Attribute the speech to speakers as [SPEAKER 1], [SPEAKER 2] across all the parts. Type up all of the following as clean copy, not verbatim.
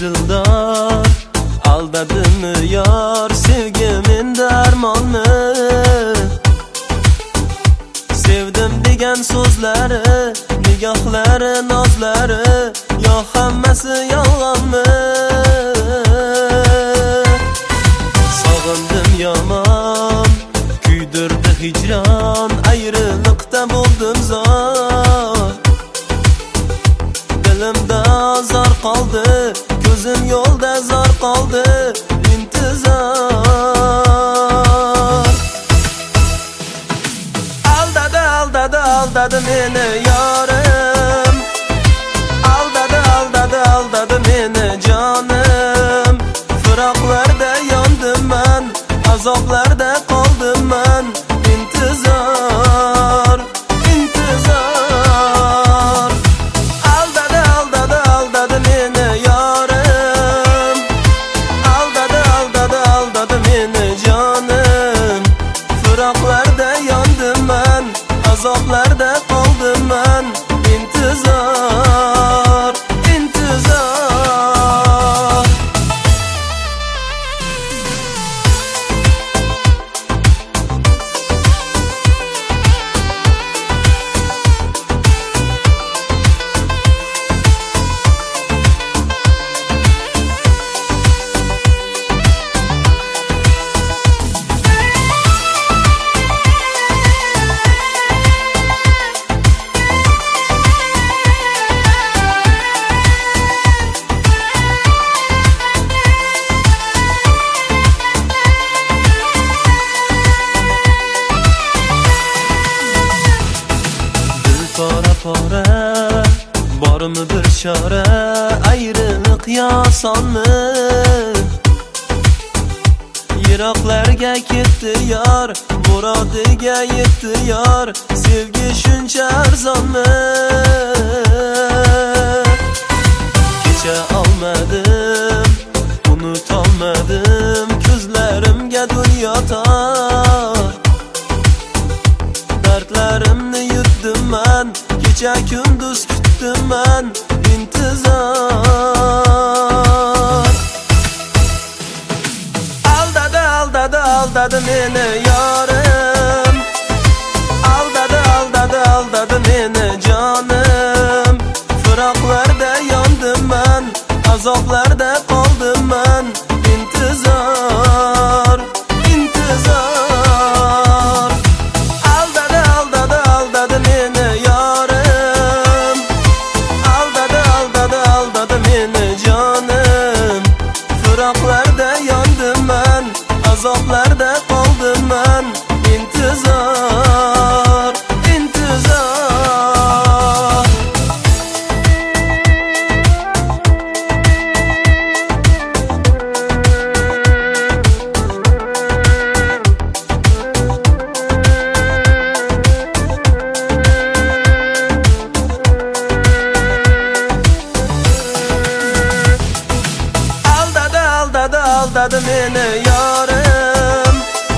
[SPEAKER 1] dildor aldadimi yor, sevgimin darmonmi? Sevdim degan so'zlari, nigohlari, nozlari, yo hammasi yolg'onmi? Sog'indim yomon, kuydirdi hijron, ayriliqda bo'ldim zor. Dilimda azor qoldi, ko'zim yo'lda zor qoldi, intizor. Aldadi meni yorim, aldadi meni jonim. Firoqlarda yondim man, azoblarda qoldim man, intizor. Aldadi meni yorim, aldadi meni jonim. Firoqlarda yondim man, azoblarda qoldim man, intizor. Pora bormi bir chora, ayriliq yosonmi? Yiroqlarga ketdi yor, murodiga yetdi yor, sevgi shuncha arzonmi? Kecha olmadim, unutolmadim, ko'zlarimga dunyo tor. Dardlarimni yutdim man, kecha kunduz kutdim man, intizor. Aldadi meni yorim, aldadi meni jonim. Firoqlarda yondim man, azoblarda qoldim man, intizor. Aldadi meni yorim, aldadi meni jonim. Firoqlarda yondim man, azoblarda qoldim man, intizor. Aldadi meni yorim,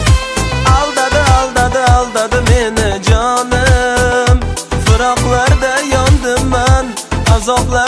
[SPEAKER 1] aldadi meni jonim. Firoqlarda yondim man, azoblar